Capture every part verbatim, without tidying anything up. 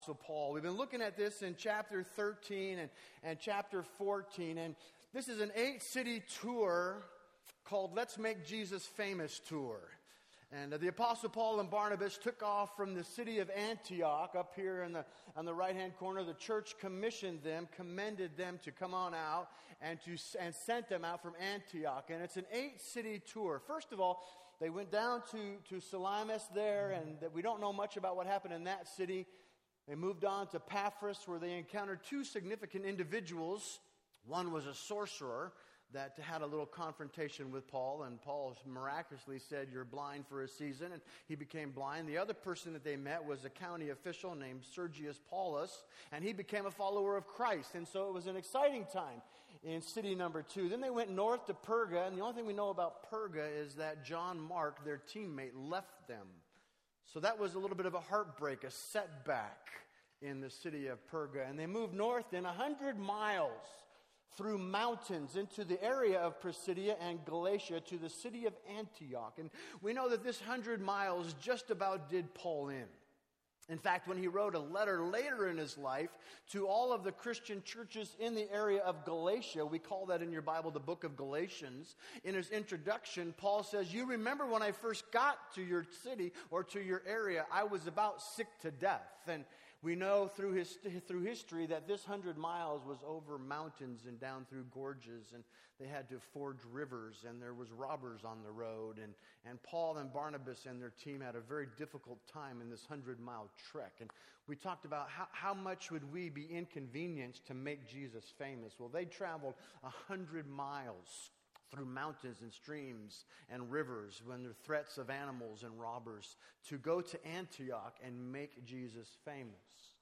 So Paul, we've been looking at this in chapter thirteen and, and chapter fourteen, and this is an eight-city tour called Let's Make Jesus Famous Tour. And uh, the Apostle Paul and Barnabas took off from the city of Antioch up here in the, on the right-hand corner. The church commissioned them, commended them to come on out and, to, and sent them out from Antioch. And it's an eight-city tour. First of all, they went down to, to Salamis there, and that we don't know much about what happened in that city. They moved on to Paphos, where they encountered two significant individuals. One was a sorcerer that had a little confrontation with Paul, and Paul miraculously said, "You're blind for a season," and he became blind. The other person that they met was a county official named Sergius Paulus, and he became a follower of Christ. And so it was an exciting time in city number two. Then they went north to Perga, and the only thing we know about Perga is that John Mark, their teammate, left them. So that was a little bit of a heartbreak, a setback in the city of Perga. And they moved north in one hundred miles through mountains into the area of Pisidia and Galatia to the city of Antioch. And we know that this one hundred miles just about did Paul in. In fact, when he wrote a letter later in his life to all of the Christian churches in the area of Galatia, we call that in your Bible the book of Galatians, in his introduction, Paul says, "You remember when I first got to your city or to your area, I was about sick to death." And we know through his, through history that this hundred miles was over mountains and down through gorges, and they had to forge rivers, and there was robbers on the road, and, and Paul and Barnabas and their team had a very difficult time in this hundred-mile trek. And we talked about how, how much would we be inconvenienced to make Jesus famous. Well, they traveled a hundred miles through mountains and streams and rivers when there were threats of animals and robbers to go to Antioch and make Jesus famous.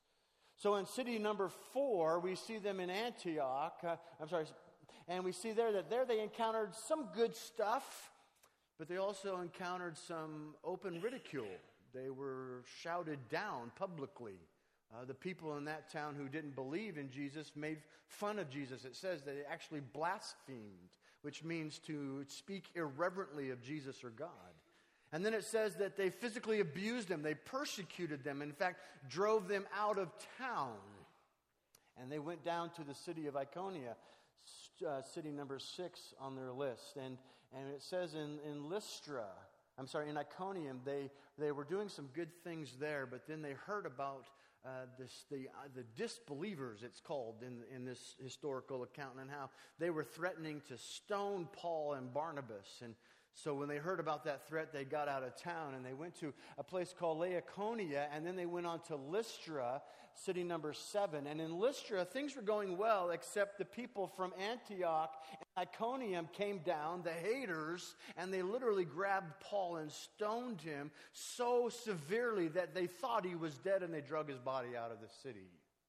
So in city number four, we see them in Antioch. Uh, I'm sorry, and we see there that there they encountered some good stuff, but they also encountered some open ridicule. They were shouted down publicly. Uh, the people in that town who didn't believe in Jesus made fun of Jesus. It says that they actually blasphemed, which means to speak irreverently of Jesus or God. And then it says that they physically abused them. They persecuted them. In fact, drove them out of town. And they went down to the city of Iconium, uh, city number six on their list. And, and it says in, in Lystra, I'm sorry, in Iconium, they, they were doing some good things there, but then they heard about uh, this, the, uh, the disbelievers, it's called in, in this historical account, and how they were threatening to stone Paul and Barnabas. And so when they heard about that threat, they got out of town and they went to a place called Laconia, and then they went on to Lystra, city number seven. And in Lystra, things were going well, except the people from Antioch and Iconium came down, the haters, and they literally grabbed Paul and stoned him so severely that they thought he was dead, and they drug his body out of the city.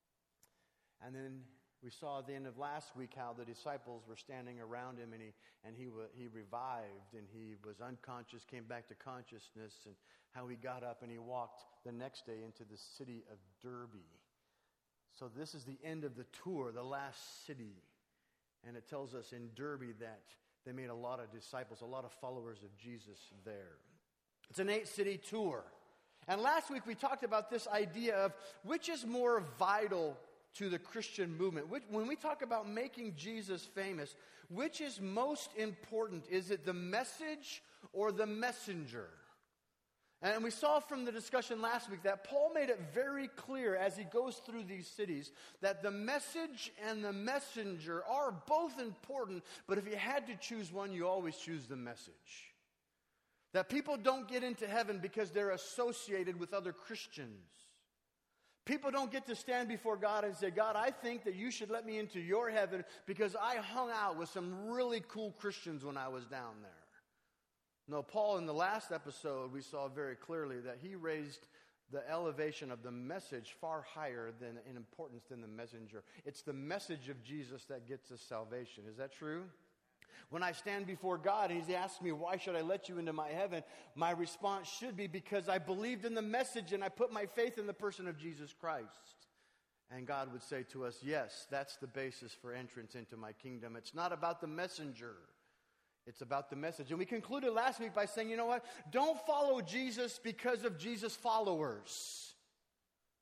And then we saw at the end of last week how the disciples were standing around him, and he and he he revived, and he was unconscious, came back to consciousness, and how he got up and he walked the next day into the city of Derbe. So this is the end of the tour, the last city. And it tells us in Derbe that they made a lot of disciples, a lot of followers of Jesus there. It's an eight-city tour. And last week we talked about this idea of which is more vital to the Christian movement. When we talk about making Jesus famous, which is most important? Is it the message or the messenger? And we saw from the discussion last week that Paul made it very clear as he goes through these cities that the message and the messenger are both important, but if you had to choose one, you always choose the message. That people don't get into heaven because they're associated with other Christians. People don't get to stand before God and say, "God, I think that you should let me into your heaven because I hung out with some really cool Christians when I was down there." No, Paul, in the last episode, we saw very clearly that he raised the elevation of the message far higher than in importance than the messenger. It's the message of Jesus that gets us salvation. Is that true? When I stand before God and he asks me, "Why should I let you into my heaven?" my response should be, because I believed in the message and I put my faith in the person of Jesus Christ. And God would say to us, "Yes, that's the basis for entrance into my kingdom. It's not about the messenger. It's about the message." And we concluded last week by saying, you know what? Don't follow Jesus because of Jesus' followers.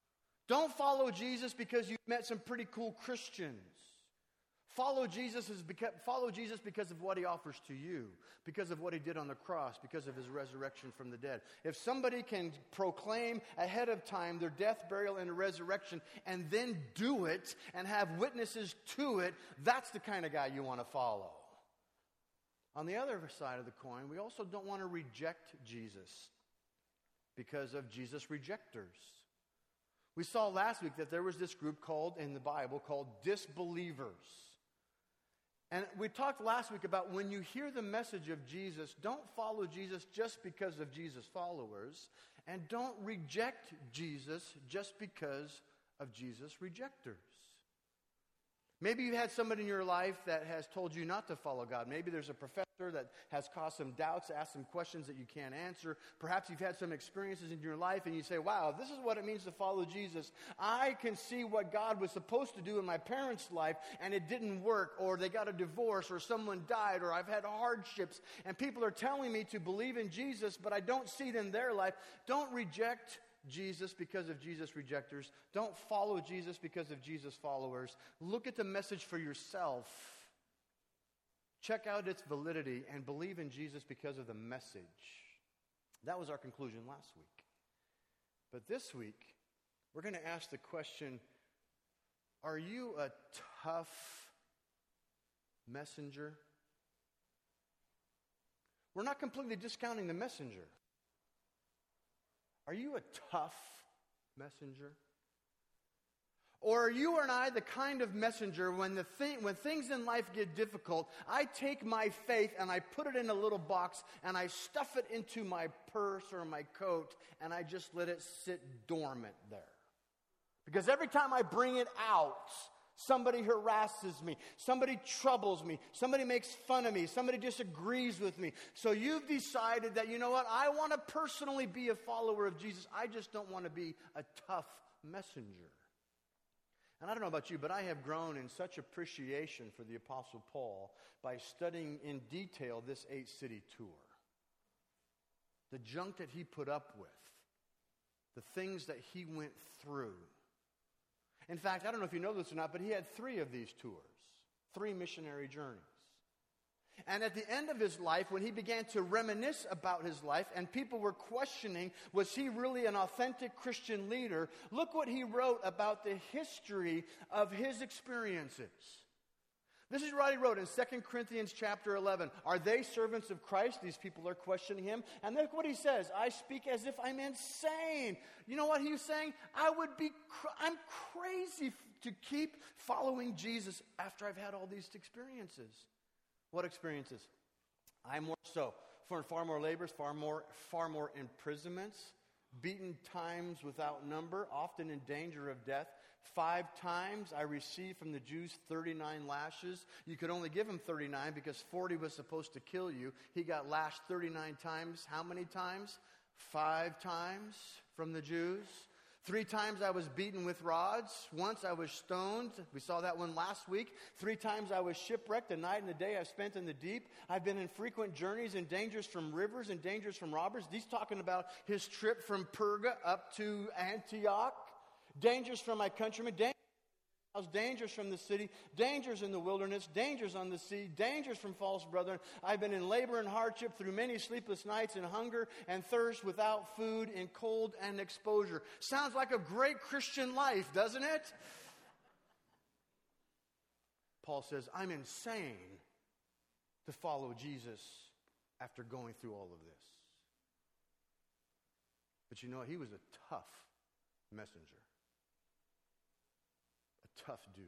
Don't follow Jesus because you've met some pretty cool Christians. Follow Jesus, is because, follow Jesus because of what he offers to you, because of what he did on the cross, because of his resurrection from the dead. If somebody can proclaim ahead of time their death, burial, and resurrection, and then do it and have witnesses to it, that's the kind of guy you want to follow. On the other side of the coin, we also don't want to reject Jesus because of Jesus rejectors. We saw last week that there was this group called, in the Bible, called disbelievers. And we talked last week about when you hear the message of Jesus, don't follow Jesus just because of Jesus' followers, and don't reject Jesus just because of Jesus' rejectors. Maybe you had somebody in your life that has told you not to follow God. Maybe there's a professor that has caused some doubts, asked some questions that you can't answer. Perhaps you've had some experiences in your life and you say, wow, this is what it means to follow Jesus. I can see what God was supposed to do in my parents' life and it didn't work, or they got a divorce, or someone died, or I've had hardships, and people are telling me to believe in Jesus, but I don't see it in their life. Don't reject Jesus because of Jesus' rejectors. Don't follow Jesus because of Jesus' followers. Look at the message for yourself. Check out its validity and believe in Jesus because of the message. That was our conclusion last week. But this week, we're going to ask the question, are you a tough messenger? We're not completely discounting the messenger. Are you a tough messenger? Or are you and I the kind of messenger when the thing, when things in life get difficult, I take my faith and I put it in a little box and I stuff it into my purse or my coat and I just let it sit dormant there? Because every time I bring it out, somebody harasses me, somebody troubles me, somebody makes fun of me, somebody disagrees with me. So you've decided that, you know what, I want to personally be a follower of Jesus. I just don't want to be a tough messenger. And I don't know about you, but I have grown in such appreciation for the Apostle Paul by studying in detail this eight-city tour. The junk that he put up with, the things that he went through. In fact, I don't know if you know this or not, but he had three of these tours, three missionary journeys. And at the end of his life, when he began to reminisce about his life, and people were questioning, was he really an authentic Christian leader? Look what he wrote about the history of his experiences. This is what he wrote in Second Corinthians chapter eleven. Are they servants of Christ? These people are questioning him. And look what he says. I speak as if I'm insane. You know what he was saying? I would be, cr- I'm crazy f- to keep following Jesus after I've had all these experiences. What experiences? I more so. For far more labors, far more, far more imprisonments, beaten times without number, often in danger of death. Five times I received from the Jews thirty-nine lashes. You could only give him thirty-nine because forty was supposed to kill you. He got lashed thirty-nine times. How many times? Five times from the Jews. Three times I was beaten with rods. Once I was stoned. We saw that one last week. Three times I was shipwrecked. The night and the day I've spent in the deep. I've been in frequent journeys and dangers from rivers and dangers from robbers. He's talking about his trip from Perga up to Antioch. Dangers from my countrymen. Dangers dangers from the city, dangers in the wilderness, dangers on the sea, dangers from false brethren. I've been in labor and hardship through many sleepless nights, in hunger and thirst, without food, in cold and exposure. Sounds like a great Christian life, doesn't it? Paul says, I'm insane to follow Jesus after going through all of this. But you know, he was a tough messenger. Tough dude.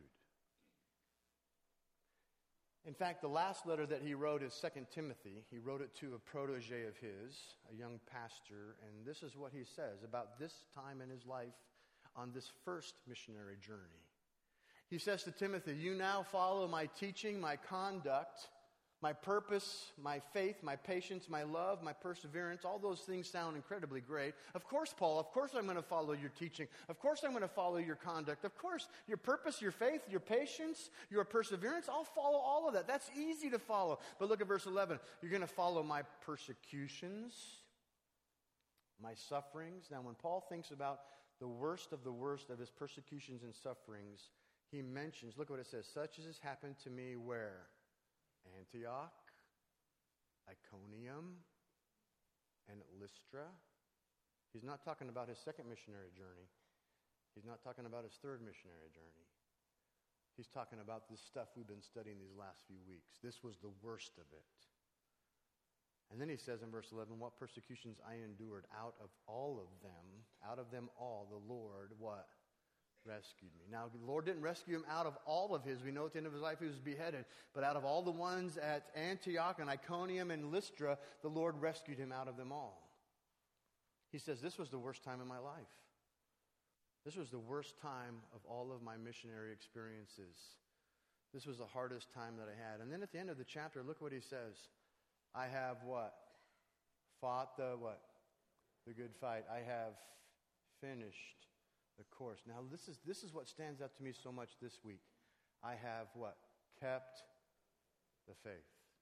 In fact, the last letter that he wrote is Second Timothy. He wrote it to a protege of his, a young pastor, and this is what he says about this time in his life on this first missionary journey. He says to Timothy, you now follow my teaching, my conduct, my purpose, my faith, my patience, my love, my perseverance. All those things sound incredibly great. Of course, Paul, of course I'm going to follow your teaching. Of course I'm going to follow your conduct. Of course, your purpose, your faith, your patience, your perseverance, I'll follow all of that. That's easy to follow. But look at verse eleven. You're going to follow my persecutions, my sufferings. Now, when Paul thinks about the worst of the worst of his persecutions and sufferings, he mentions, look what it says, such as has happened to me where? Antioch, Iconium, and Lystra. He's not talking about his second missionary journey. He's not talking about his third missionary journey. He's talking about this stuff we've been studying these last few weeks. This was the worst of it. And then he says in verse eleven, what persecutions I endured out of all of them, out of them all, the Lord, what? Rescued me. Now, the Lord didn't rescue him out of all of his. We know at the end of his life he was beheaded. But out of all the ones at Antioch and Iconium and Lystra, the Lord rescued him out of them all. He says, this was the worst time in my life. This was the worst time of all of my missionary experiences. This was the hardest time that I had. And then at the end of the chapter, look what he says. I have what? Fought the what? The good fight. I have finished the course. Now this is this is what stands out to me so much this week. I have what? Kept the faith.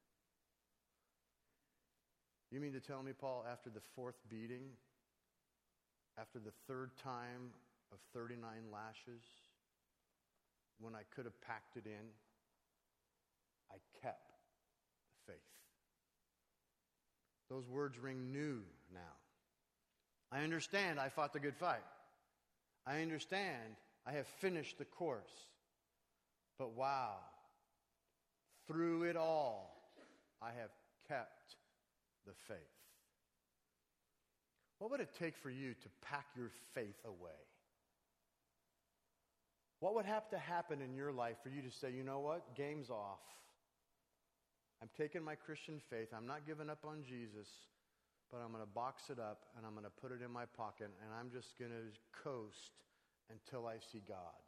You mean to tell me, Paul, after the fourth beating, after the third time of thirty-nine lashes, when I could have packed it in, I kept the faith. Those words ring new now. I understand I fought the good fight. I understand I have finished the course. But wow, through it all, I have kept the faith. What would it take for you to pack your faith away? What would have to happen in your life for you to say, you know what, game's off. I'm taking my Christian faith. I'm not giving up on Jesus, but I'm going to box it up and I'm going to put it in my pocket and I'm just going to coast until I see God.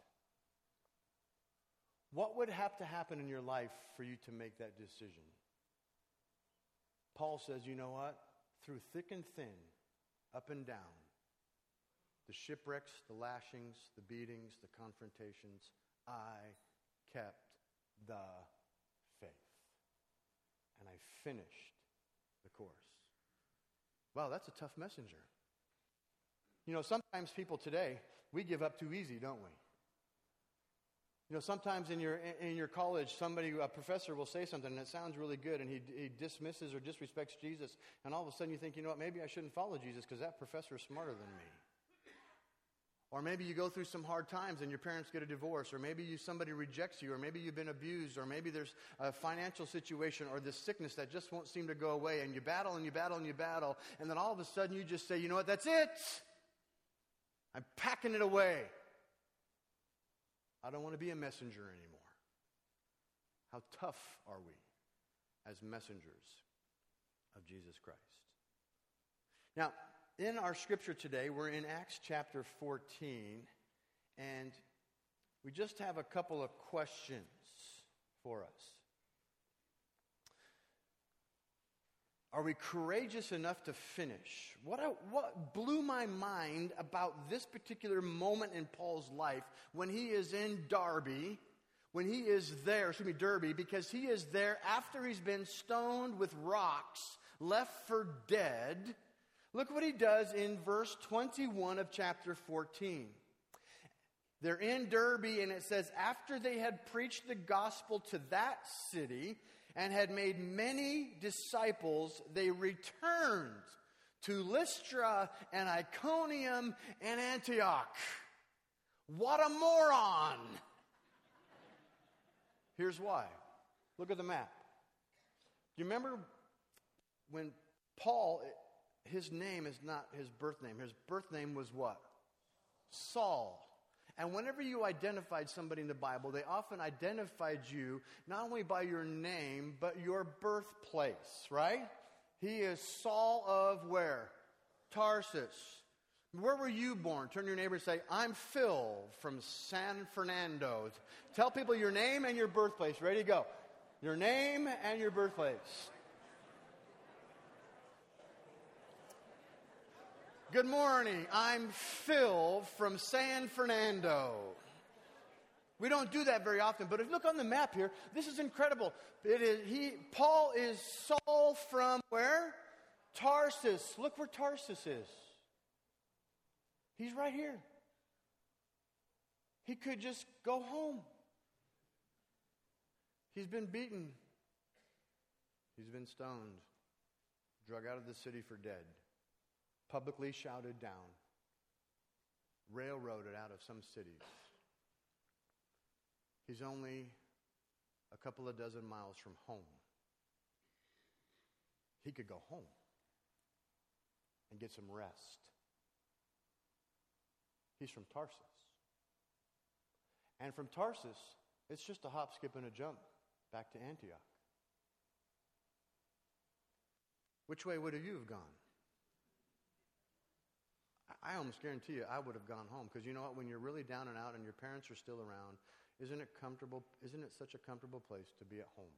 What would have to happen in your life for you to make that decision? Paul says, you know what? Through thick and thin, up and down, the shipwrecks, the lashings, the beatings, the confrontations, I kept the faith. And I finished the course. Wow, that's a tough messenger. You know, sometimes people today, we give up too easy, don't we? You know, sometimes in your in your college, somebody, a professor will say something and it sounds really good and he, he dismisses or disrespects Jesus. And all of a sudden you think, you know what, maybe I shouldn't follow Jesus because that professor is smarter than me. Or maybe you go through some hard times and your parents get a divorce, or maybe you, somebody rejects you, or maybe you've been abused, or maybe there's a financial situation or this sickness that just won't seem to go away, and you battle and you battle and you battle, and then all of a sudden you just say, you know what, that's it. I'm packing it away. I don't want to be a messenger anymore. How tough are we as messengers of Jesus Christ? Now, in our scripture today, we're in Acts chapter fourteen, and we just have a couple of questions for us. Are we courageous enough to finish? What, I, what blew my mind about this particular moment in Paul's life when he is in Derbe, when he is there, excuse me, Derbe, because he is there after he's been stoned with rocks, left for dead. Look what he does in verse twenty-one of chapter fourteen. They're in Derbe, and it says, after they had preached the gospel to that city and had made many disciples, they returned to Lystra and Iconium and Antioch. What a moron! Here's why. Look at the map. Do you remember when Paul, his name is not his birth name. His birth name was what? Saul. And whenever you identified somebody in the Bible, they often identified you not only by your name, but your birthplace, right? He is Saul of where? Tarsus. Where were you born? Turn to your neighbor and say, I'm Phil from San Fernando. Tell people your name and your birthplace. Ready to go. Your name and your birthplace. Good morning. I'm Phil from San Fernando. We don't do that very often, but if you look on the map here, this is incredible. It is he. Paul is Saul from where? Tarsus. Look where Tarsus is. He's right here. He could just go home. He's been beaten. He's been stoned, drug out of the city for dead, publicly shouted down, railroaded out of some cities. He's only a couple of dozen miles from home. He could go home and get some rest. He's from Tarsus. And from Tarsus, it's just a hop, skip, and a jump back to Antioch. Which way would you have gone? I almost guarantee you I would have gone home, because you know what? When you're really down and out and your parents are still around, isn't it comfortable? Isn't it such a comfortable place to be at home?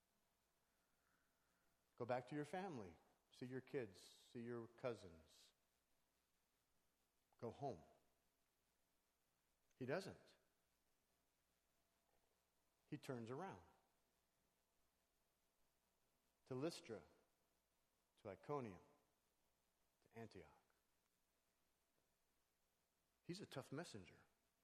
Go back to your family. See your kids. See your cousins. Go home. He doesn't. He turns around to Lystra, to Iconium, to Antioch. He's a tough messenger.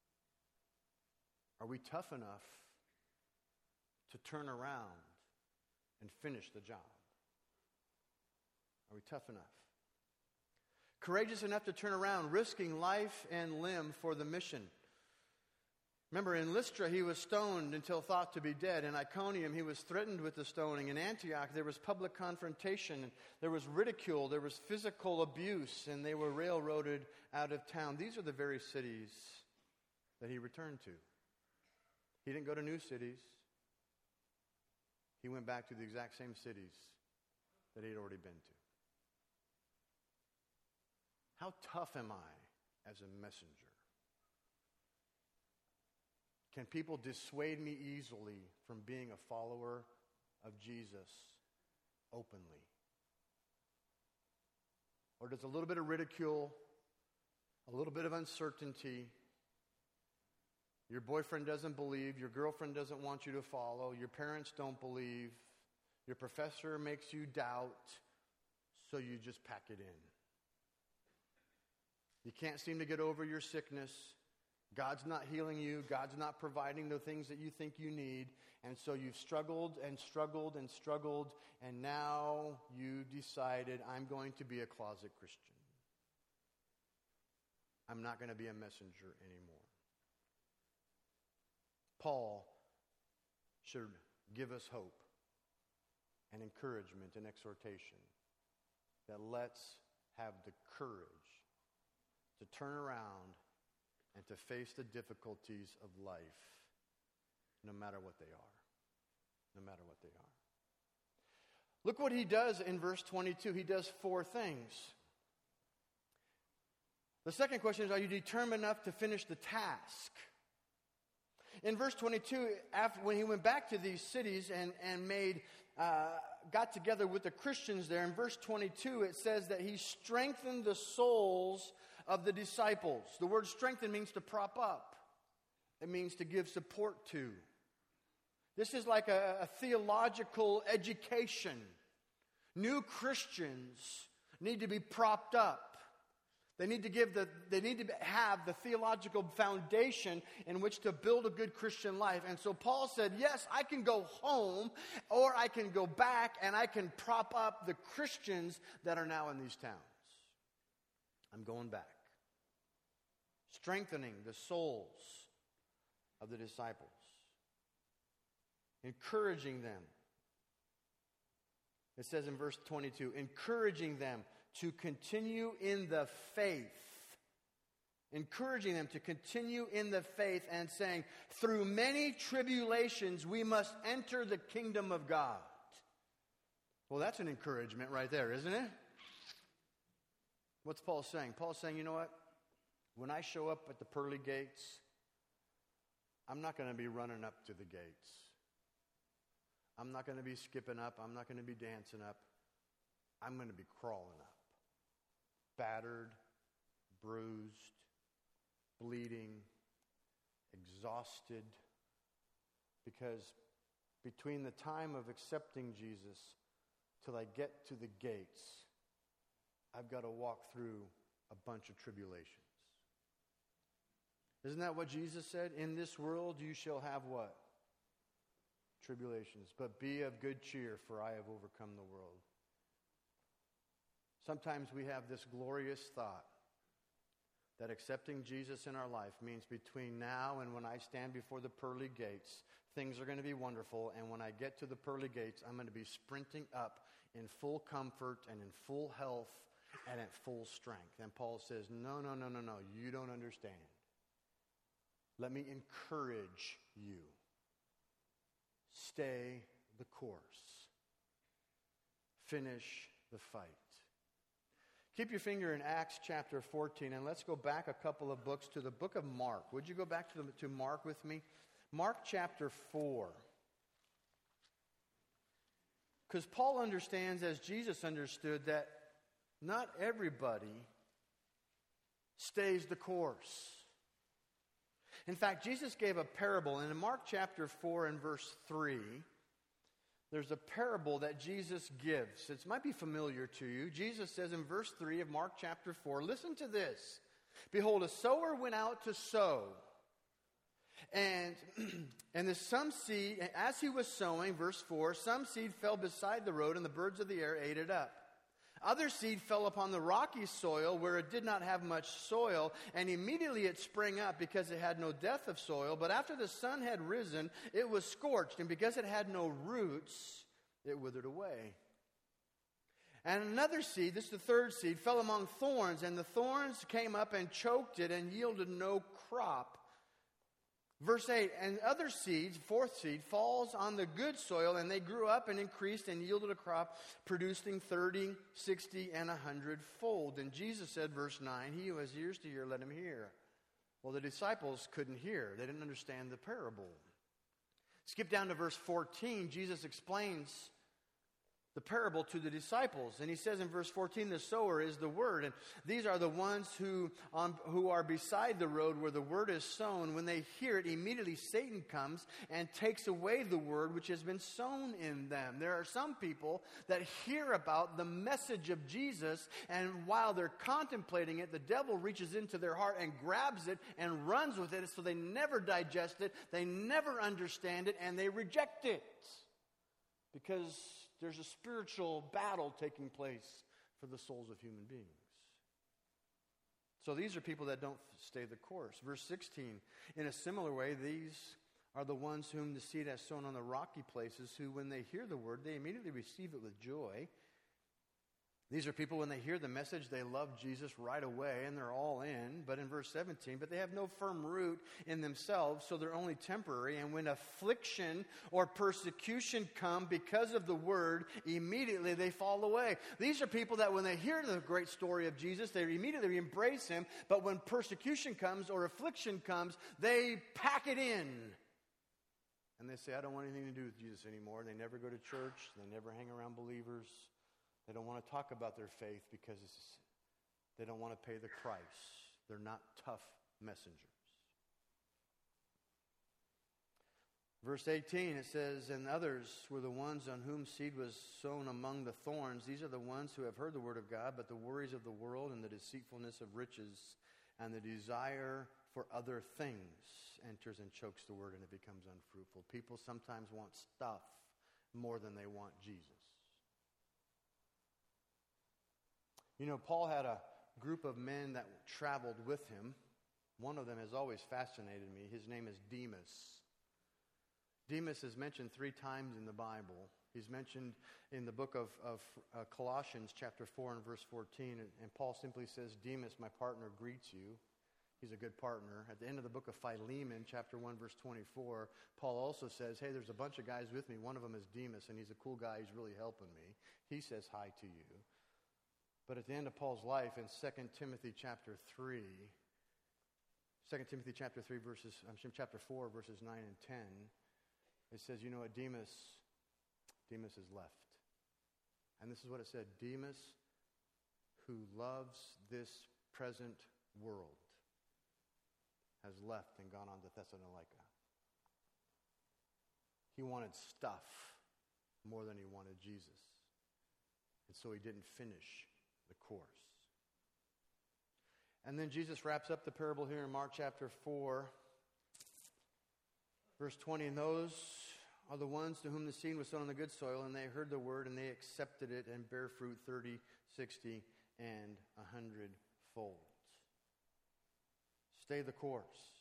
Are we tough enough to turn around and finish the job? Are we tough enough? Courageous enough to turn around, risking life and limb for the mission. Remember, in Lystra, he was stoned until thought to be dead. In Iconium, he was threatened with the stoning. In Antioch, there was public confrontation. There was ridicule. There was physical abuse, and they were railroaded out of town. These are the very cities that he returned to. He didn't go to new cities. He went back to the exact same cities that he had already been to. How tough am I as a messenger? Can people dissuade me easily from being a follower of Jesus openly? Or does a little bit of ridicule, a little bit of uncertainty, your boyfriend doesn't believe, your girlfriend doesn't want you to follow, your parents don't believe, your professor makes you doubt, so you just pack it in? You can't seem to get over your sickness. God's not healing you. God's not providing the things that you think you need. And so you've struggled and struggled and struggled, and now you decided, I'm going to be a closet Christian. I'm not going to be a messenger anymore. Paul should give us hope and encouragement and exhortation that let's have the courage to turn around and to face the difficulties of life, no matter what they are. No matter what they are. Look what he does in verse twenty-two. He does four things. The second question is, are you determined enough to finish the task? In verse twenty-two, after, when he went back to these cities and, and made, uh, got together with the Christians there, in verse twenty-two it says that he strengthened the souls of the disciples. The word strengthen means to prop up. It means to give support to. This is like a, a theological education. New Christians need to be propped up. They need to give the, they need to have the theological foundation in which to build a good Christian life. And so Paul said, yes, I can go home, or I can go back and I can prop up the Christians that are now in these towns. I'm going back. Strengthening the souls of the disciples. Encouraging them. It says in verse twenty-two, encouraging them to continue in the faith. Encouraging them to continue in the faith and saying, through many tribulations we must enter the kingdom of God. Well, that's an encouragement right there, isn't it? What's Paul saying? Paul's saying, you know what? When I show up at the pearly gates, I'm not going to be running up to the gates. I'm not going to be skipping up. I'm not going to be dancing up. I'm going to be crawling up. Battered, bruised, bleeding, exhausted. Because between the time of accepting Jesus till I get to the gates, I've got to walk through a bunch of tribulations. Isn't that what Jesus said? In this world you shall have what? Tribulations. But be of good cheer, for I have overcome the world. Sometimes we have this glorious thought that accepting Jesus in our life means between now and when I stand before the pearly gates, things are going to be wonderful, and when I get to the pearly gates, I'm going to be sprinting up in full comfort and in full health and at full strength. And Paul says, no, no, no, no, no, you don't understand. Let me encourage you. Stay the course. Finish the fight. Keep your finger in Acts chapter fourteen, and let's go back a couple of books to the book of Mark. Would you go back to, the, to Mark with me? Mark chapter four. Because Paul understands, as Jesus understood, that not everybody stays the course. In fact, Jesus gave a parable, and in Mark chapter four and verse three, there's a parable that Jesus gives. It might be familiar to you. Jesus says in verse three of Mark chapter four, listen to this. Behold, a sower went out to sow. And, and the some seed, as he was sowing, verse four, some seed fell beside the road, and the birds of the air ate it up. Other seed fell upon the rocky soil where it did not have much soil, and immediately it sprang up because it had no depth of soil. But after the sun had risen, it was scorched, and because it had no roots, it withered away. And another seed, this is the third seed, fell among thorns, and the thorns came up and choked it and yielded no crop. Verse eight, and other seeds, fourth seed, falls on the good soil, and they grew up and increased and yielded a crop, producing thirty, sixty, and a hundredfold. And Jesus said, verse nine, he who has ears to hear, let him hear. Well, the disciples couldn't hear. They didn't understand the parable. Skip down to verse fourteen. Jesus explains the parable to the disciples. And he says in verse fourteen, the sower is the word. And these are the ones who, um, who are beside the road where the word is sown. When they hear it, immediately Satan comes and takes away the word which has been sown in them. There are some people that hear about the message of Jesus, and while they're contemplating it, the devil reaches into their heart and grabs it and runs with it, so they never digest it, they never understand it, and they reject it. Because there's a spiritual battle taking place for the souls of human beings. So these are people that don't stay the course. Verse sixteen, in a similar way, these are the ones whom the seed has sown on the rocky places, who when they hear the word, they immediately receive it with joy. These are people, when they hear the message, they love Jesus right away, and they're all in. But in verse seventeen, but they have no firm root in themselves, so they're only temporary. And when affliction or persecution come because of the word, immediately they fall away. These are people that when they hear the great story of Jesus, they immediately embrace him. But when persecution comes or affliction comes, they pack it in. And they say, I don't want anything to do with Jesus anymore. They never go to church. They never hang around believers. They don't want to talk about their faith because they don't want to pay the price. They're not tough messengers. Verse eighteen, it says, and others were the ones on whom seed was sown among the thorns. These are the ones who have heard the word of God, but the worries of the world and the deceitfulness of riches and the desire for other things enters and chokes the word, and it becomes unfruitful. People sometimes want stuff more than they want Jesus. You know, Paul had a group of men that traveled with him. One of them has always fascinated me. His name is Demas. Demas is mentioned three times in the Bible. He's mentioned in the book of, of uh, Colossians chapter four and verse fourteen. And, and Paul simply says, Demas, my partner, greets you. He's a good partner. At the end of the book of Philemon, chapter one, verse twenty-four, Paul also says, hey, there's a bunch of guys with me. One of them is Demas, and he's a cool guy. He's really helping me. He says hi to you. But at the end of Paul's life, in Second Timothy chapter three, Second Timothy chapter three, verses, I'm sorry, chapter four, verses nine and ten, it says, you know what, Demas, Demas is left. And this is what it said, Demas, who loves this present world, has left and gone on to Thessalonica. He wanted stuff more than he wanted Jesus. And so he didn't finish the course. And then Jesus wraps up the parable here in Mark chapter four, verse twenty. And those are the ones to whom the seed was sown on the good soil, and they heard the word, and they accepted it, and bear fruit thirty, sixty, and a hundred fold. Stay the course.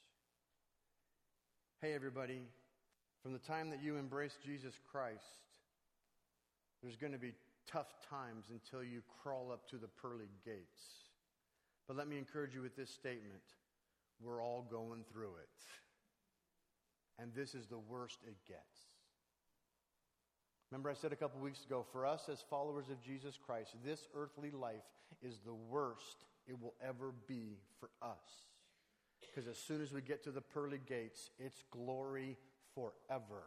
Hey, everybody, from the time that you embrace Jesus Christ, there's going to be tough times until you crawl up to the pearly gates. But let me encourage you with this statement. We're all going through it. And this is the worst it gets. Remember I said a couple weeks ago, for us as followers of Jesus Christ, this earthly life is the worst it will ever be for us. Because as soon as we get to the pearly gates, it's glory forever.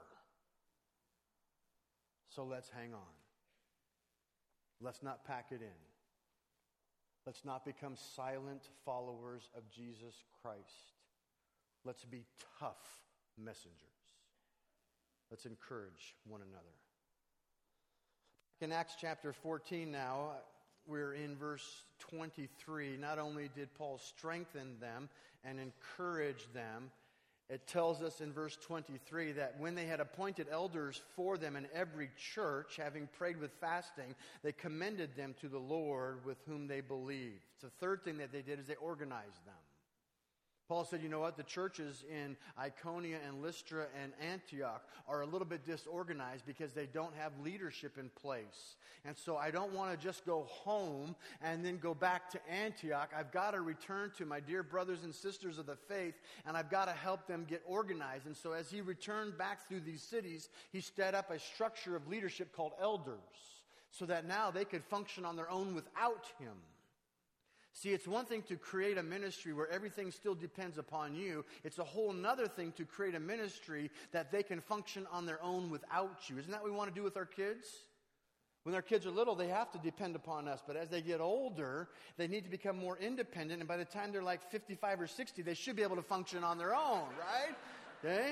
So let's hang on. Let's not pack it in. Let's not become silent followers of Jesus Christ. Let's be tough messengers. Let's encourage one another. In Acts chapter fourteen now, we're in verse twenty-three. Not only did Paul strengthen them and encourage them, it tells us in verse twenty-three that when they had appointed elders for them in every church, having prayed with fasting, they commended them to the Lord with whom they believed. The third thing that they did is they organized them. Paul said, you know what, the churches in Iconium and Lystra and Antioch are a little bit disorganized because they don't have leadership in place. And so I don't want to just go home and then go back to Antioch. I've got to return to my dear brothers and sisters of the faith, and I've got to help them get organized. And so as he returned back through these cities, he set up a structure of leadership called elders, so that now they could function on their own without him. See, it's one thing to create a ministry where everything still depends upon you. It's a whole other thing to create a ministry that they can function on their own without you. Isn't that what we want to do with our kids? When our kids are little, they have to depend upon us. But as they get older, they need to become more independent. And by the time they're like fifty-five or sixty, they should be able to function on their own, right? Okay?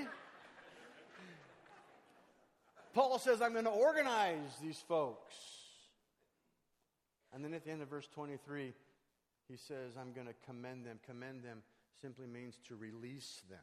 Paul says, I'm going to organize these folks. And then at the end of verse twenty-three, he says, I'm going to commend them. Commend them simply means to release them.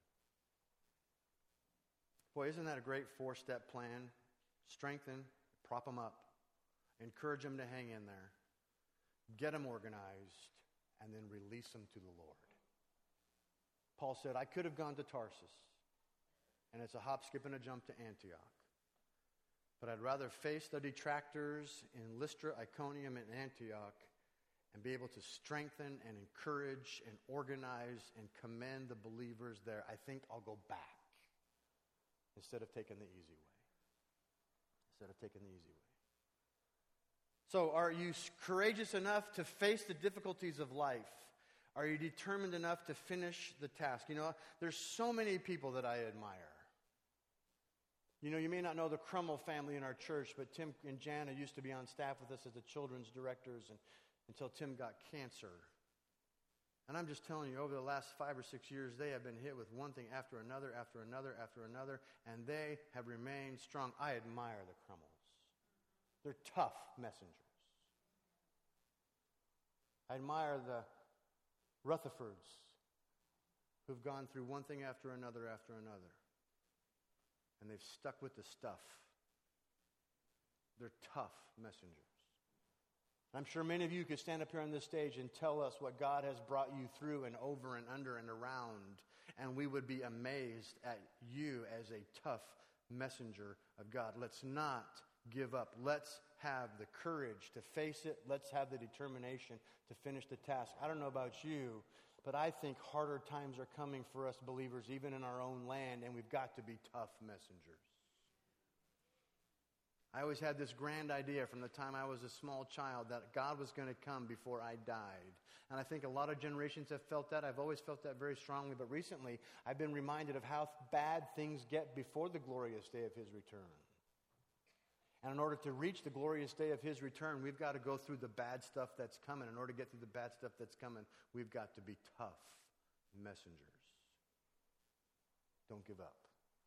Boy, isn't that a great four-step plan? Strengthen, prop them up, encourage them to hang in there, get them organized, and then release them to the Lord. Paul said, I could have gone to Tarsus, and it's a hop, skip, and a jump to Antioch. But I'd rather face the detractors in Lystra, Iconium, and Antioch and be able to strengthen and encourage and organize and commend the believers there. I think I'll go back instead of taking the easy way. Instead of taking the easy way. So, are you courageous enough to face the difficulties of life? Are you determined enough to finish the task? You know, there's so many people that I admire. You know, you may not know the Crummell family in our church, but Tim and Jana used to be on staff with us as the children's directors and until Tim got cancer. And I'm just telling you, over the last five or six years, they have been hit with one thing after another, after another, after another, and they have remained strong. I admire the Crummells. They're tough messengers. I admire the Rutherfords, who've gone through one thing after another, after another. And they've stuck with the stuff. They're tough messengers. I'm sure many of you could stand up here on this stage and tell us what God has brought you through and over and under and around, and we would be amazed at you as a tough messenger of God. Let's not give up. Let's have the courage to face it. Let's have the determination to finish the task. I don't know about you, but I think harder times are coming for us believers, even in our own land, and we've got to be tough messengers. I always had this grand idea from the time I was a small child that God was going to come before I died. And I think a lot of generations have felt that. I've always felt that very strongly. But recently, I've been reminded of how bad things get before the glorious day of His return. And in order to reach the glorious day of His return, we've got to go through the bad stuff that's coming. In order to get through the bad stuff that's coming, we've got to be tough messengers. Don't give up.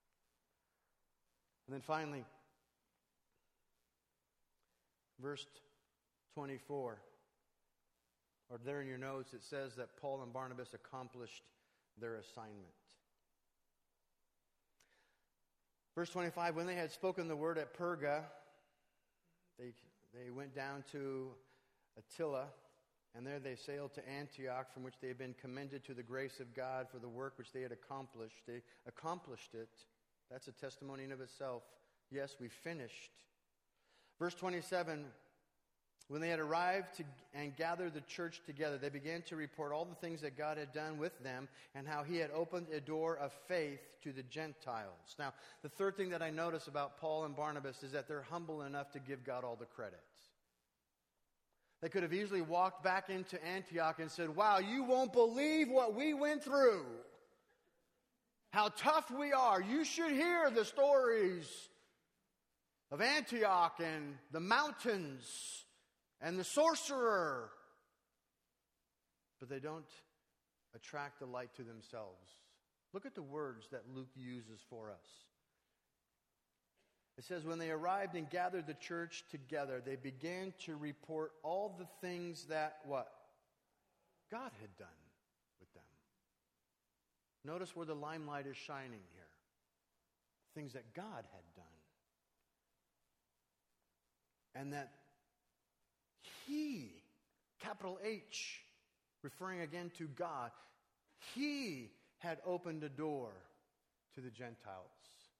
And then finally, verse twenty-four. or there in your notes, it says that Paul and Barnabas accomplished their assignment. Verse twenty-five, when they had spoken the word at Perga, they, they went down to Attila, and there they sailed to Antioch, from which they had been commended to the grace of God for the work which they had accomplished. They accomplished it. That's a testimony in of itself. Yes, we finished. Verse twenty-seven, when they had arrived to, and gathered the church together, they began to report all the things that God had done with them and how he had opened a door of faith to the Gentiles. Now, the third thing that I notice about Paul and Barnabas is that they're humble enough to give God all the credit. They could have easily walked back into Antioch and said, wow, you won't believe what we went through. How tough we are. You should hear the stories of Antioch and the mountains and the sorcerer. But they don't attract the light to themselves. Look at the words that Luke uses for us. It says, when they arrived and gathered the church together, they began to report all the things that, what? God had done with them. Notice where the limelight is shining here. Things that God had done. And that He, capital H, referring again to God, He had opened a door to the Gentiles.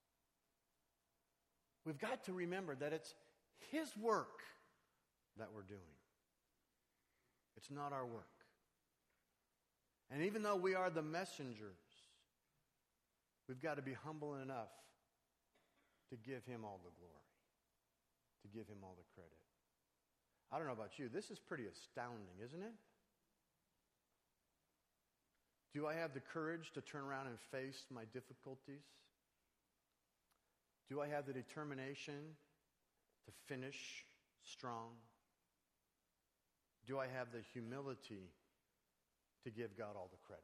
We've got to remember that it's His work that we're doing. It's not our work. And even though we are the messengers, we've got to be humble enough to give Him all the glory, to give Him all the credit. I don't know about you, this is pretty astounding, isn't it? Do I have the courage to turn around and face my difficulties? Do I have the determination to finish strong? Do I have the humility to give God all the credit?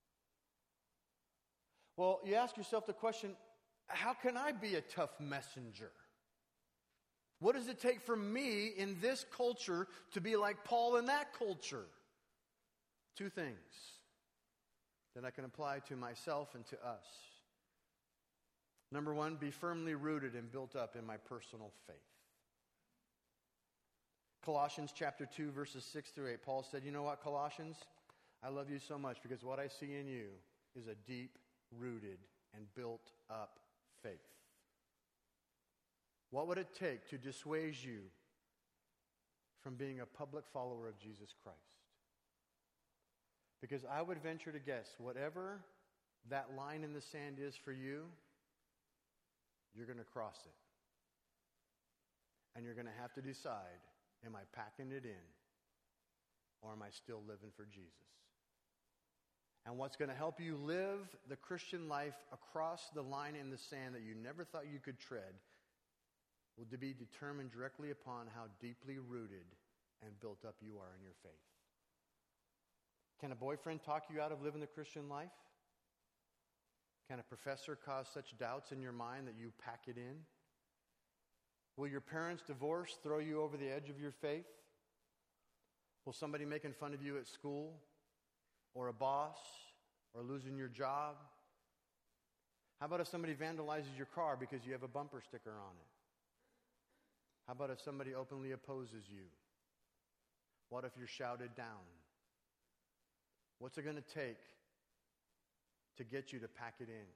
Well, you ask yourself the question, how can I be a tough messenger? What does it take for me in this culture to be like Paul in that culture? Two things that I can apply to myself and to us. Number one, be firmly rooted and built up in my personal faith. Colossians chapter two, verses six through eight, Paul said, you know what, Colossians? I love you so much because what I see in you is a deep-rooted and built-up faith. What would it take to dissuade you from being a public follower of Jesus Christ? Because I would venture to guess, whatever that line in the sand is for you, you're going to cross it. And you're going to have to decide, am I packing it in or am I still living for Jesus? And what's going to help you live the Christian life across the line in the sand that you never thought you could tread will be determined directly upon how deeply rooted and built up you are in your faith. Can a boyfriend talk you out of living the Christian life? Can a professor cause such doubts in your mind that you pack it in? Will your parents' divorce throw you over the edge of your faith? Will somebody making fun of you at school, or a boss, or losing your job? How about if somebody vandalizes your car because you have a bumper sticker on it? How about if somebody openly opposes you? What if you're shouted down? What's it going to take to get you to pack it in?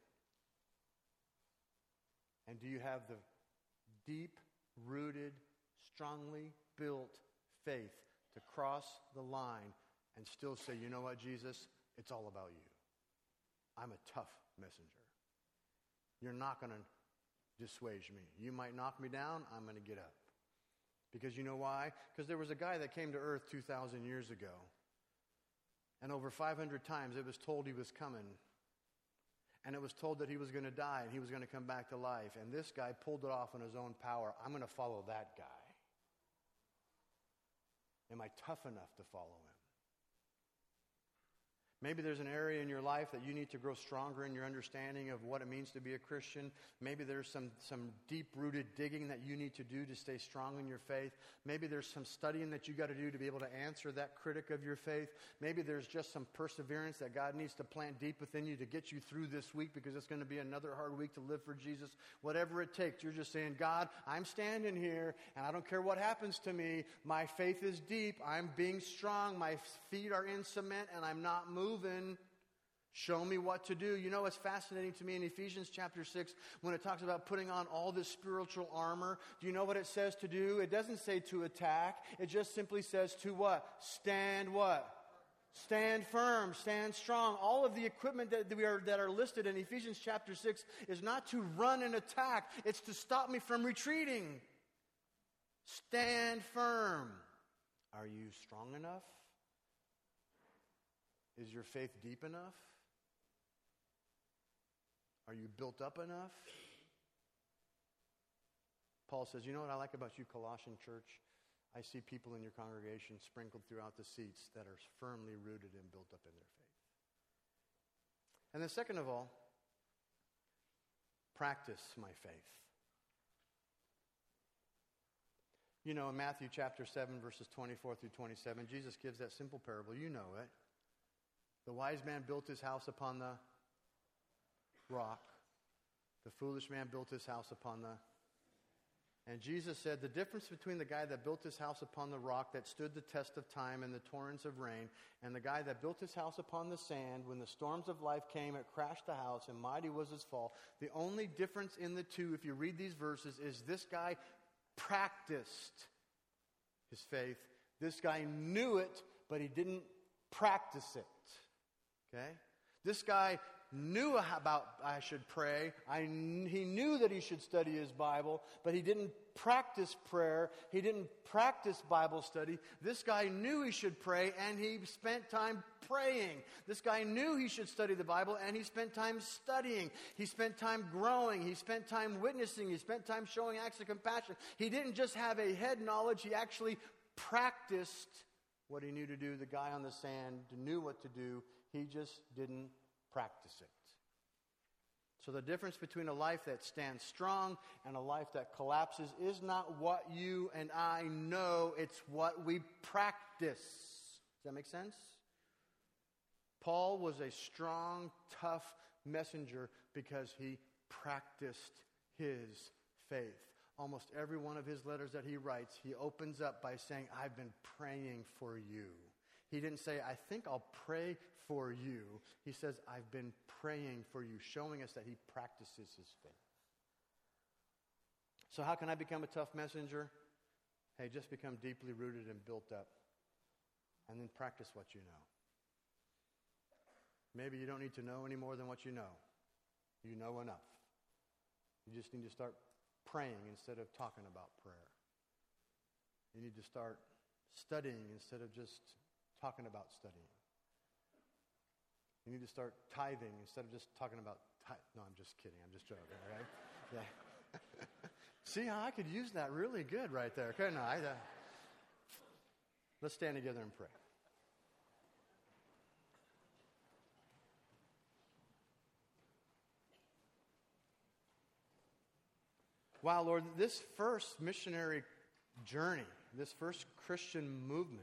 And do you have the deep-rooted, strongly built faith to cross the line and still say, you know what, Jesus, it's all about you. I'm a tough messenger. You're not going to dissuade me. You might knock me down, I'm going to get up. Because you know why? Because there was a guy that came to earth two thousand years ago. And over five hundred times it was told he was coming. And it was told that he was going to die and he was going to come back to life. And this guy pulled it off on his own power. I'm going to follow that guy. Am I tough enough to follow him? Maybe there's an area in your life that you need to grow stronger in your understanding of what it means to be a Christian. Maybe there's some, some deep-rooted digging that you need to do to stay strong in your faith. Maybe there's some studying that you got to do to be able to answer that critic of your faith. Maybe there's just some perseverance that God needs to plant deep within you to get you through this week, because it's going to be another hard week to live for Jesus. Whatever it takes, you're just saying, God, I'm standing here, and I don't care what happens to me. My faith is deep. I'm being strong. My feet are in cement, and I'm not moving. Moving. Show me what to do. You know what's fascinating to me in Ephesians chapter six, when it talks about putting on all this spiritual armor, do you know what it says to do? It doesn't say to attack. It just simply says to what? Stand what? Stand firm, stand strong. All of the equipment that we are that are listed in Ephesians chapter six is not to run and attack. It's to stop me from retreating. Stand firm. Are you strong enough? Is your faith deep enough? Are you built up enough? Paul says, you know what I like about you, Colossian church? I see people in your congregation sprinkled throughout the seats that are firmly rooted and built up in their faith. And then second of all, practice my faith. You know, in Matthew chapter seven, verses twenty-four through twenty-seven, Jesus gives that simple parable. You know it. The wise man built his house upon the rock. The foolish man built his house upon the... And Jesus said the difference between the guy that built his house upon the rock that stood the test of time and the torrents of rain, and the guy that built his house upon the sand, when the storms of life came, it crashed the house, and mighty was his fall. The only difference in the two, if you read these verses, is this guy practiced his faith. This guy knew it, but he didn't practice it. Okay? This guy knew about I should pray. I, he knew that he should study his Bible, but he didn't practice prayer. He didn't practice Bible study. This guy knew he should pray, and he spent time praying. This guy knew he should study the Bible, and he spent time studying. He spent time growing. He spent time witnessing. He spent time showing acts of compassion. He didn't just have a head knowledge. He actually practiced what he knew to do. The guy on the sand knew what to do. He just didn't practice it. So the difference between a life that stands strong and a life that collapses is not what you and I know, it's what we practice. Does that make sense? Paul was a strong, tough messenger because he practiced his faith. Almost every one of his letters that he writes, he opens up by saying, I've been praying for you. He didn't say, I think I'll pray for you. He says, I've been praying for you, showing us that he practices his faith. So how can I become a tough messenger? Hey, just become deeply rooted and built up. And then practice what you know. Maybe you don't need to know any more than what you know. You know enough. You just need to start praying instead of talking about prayer. You need to start studying instead of just talking about studying. You need to start tithing instead of just talking about tithe. No, I'm just kidding. I'm just joking, all right? Yeah. See how I could use that really good right there. Okay, no, I, uh, let's stand together and pray. Wow, Lord, this first missionary journey, this first Christian movement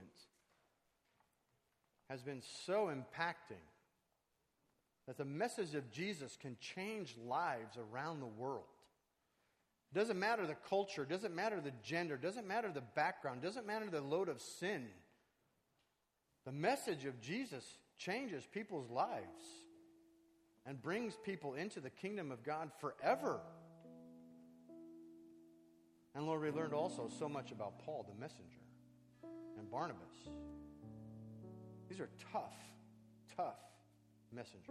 has been so impacting that the message of Jesus can change lives around the world. Doesn't matter the culture, doesn't matter the gender, doesn't matter the background, doesn't matter the load of sin. The message of Jesus changes people's lives and brings people into the kingdom of God forever. And Lord, we learned also so much about Paul, the messenger, and Barnabas. These are tough, tough messengers.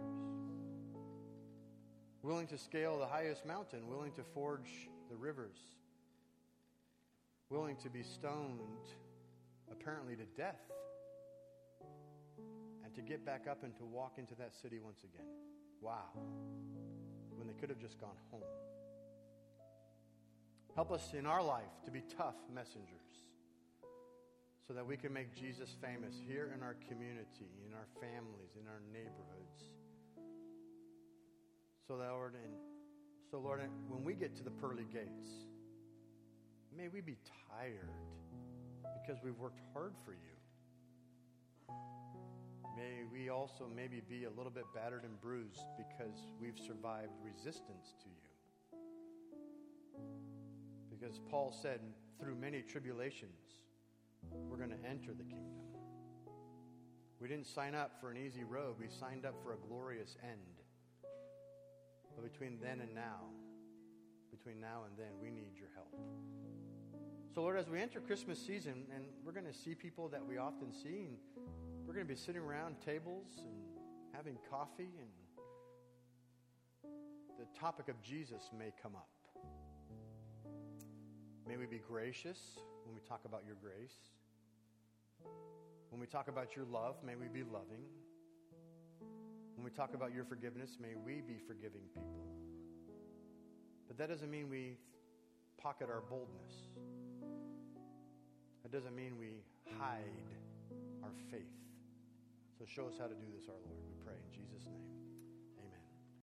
Willing to scale the highest mountain, willing to forge the rivers, willing to be stoned, apparently to death, and to get back up and to walk into that city once again. Wow. When they could have just gone home. Help us in our life to be tough messengers so that we can make Jesus famous here in our community, in our families, in our neighborhoods. So that, Lord, and so Lord, when we get to the pearly gates, may we be tired because we've worked hard for you. May we also maybe be a little bit battered and bruised because we've survived resistance to you. Because Paul said, through many tribulations, we're going to enter the kingdom. We didn't sign up for an easy road. We signed up for a glorious end. But between then and now, between now and then, we need your help. So, Lord, as we enter Christmas season, and we're going to see people that we often see, and we're going to be sitting around tables and having coffee, and the topic of Jesus may come up. May we be gracious when we talk about your grace. When we talk about your love, may we be loving. When we talk about your forgiveness, may we be forgiving people. But that doesn't mean we pocket our boldness. That doesn't mean we hide our faith. So show us how to do this, our Lord. We pray in Jesus' name.